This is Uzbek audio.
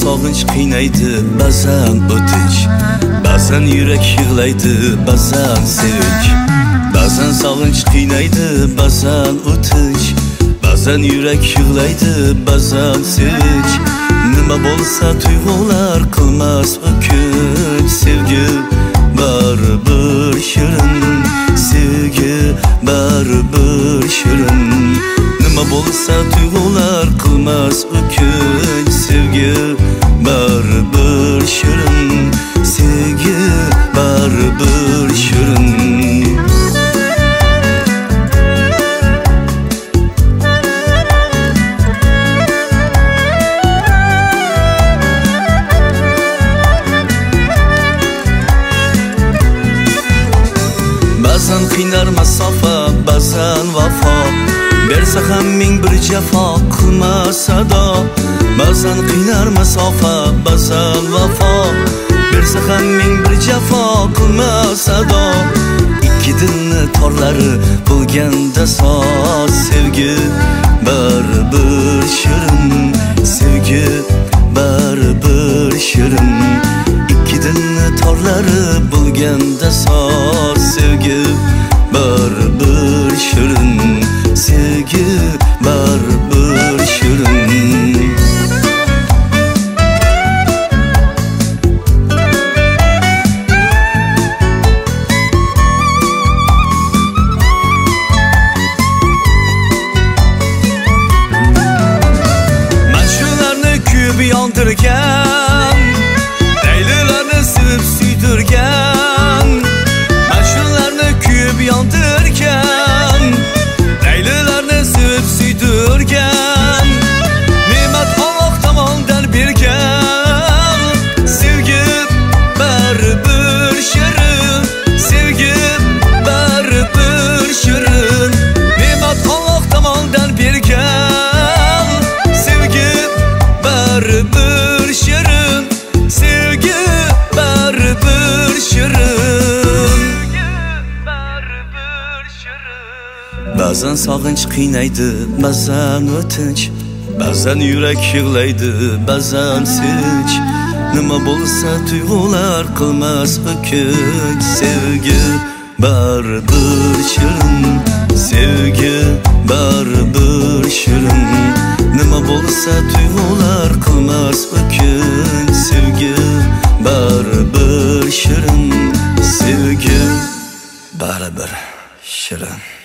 sog'inch qiynaydi, ba'zan o'tinch, ba'zan yurak yig'laydi, ba'zan sevinch. Ba'zan sog'inch qiynaydi, ba'zan o'tinch, ba'zan yurak yig'laydi, ba'zan sevinch. Nima bo'lsa tuyg'ular qilmas o'kinch. Sevgi baribir shirin, sevgi baribir shirin. Nima bo'lsa tuyg'ular qilmas o'kinch. Sevgi baribir shirin, sevgi baribir shirin. Ba'zan qiynar masofa, ba'zan vafo, bersa ham ming bir jafo, qilma sado. Ba'zan qiynar masofa, ba'zan vafo, bersa ham ming bir jafo, qilma sado. Ikki dilni torlari bo'lganda soz. Sevgi baribir shirin, sevgi baribir shirin. Ikki dilni torlari bo'lganda soz. Sevgi baribir shirin, sevgi baribir shirin. Mash'ullarni kuyib yondirgan, laylilarni sevib suydirgan. Mash'ullarni kuyib yondirgan, laylilarni sevib suydirgan. Ne'mat Alloh tomonidan bergan. Sevgi baribir shirin, sevgi baribir shirin. Ne'mat Alloh tomonidan bergan. Sevgi baribir shirin, sevgi baribir shirin. Ba'zan sog'inch qiynaydi, ba'zan o'tinch, ba'zan yurak yig'laydi, ba'zan sevinch. Nima bo'lsa tuyg'ular qilmas o'kinch. Sevgi baribir shirin, sevgi baribir shirin. Nima bo'lsa tuyg'ular qilmas o'kinch. Sevgi baribir shirin, sevgi baribir shirin.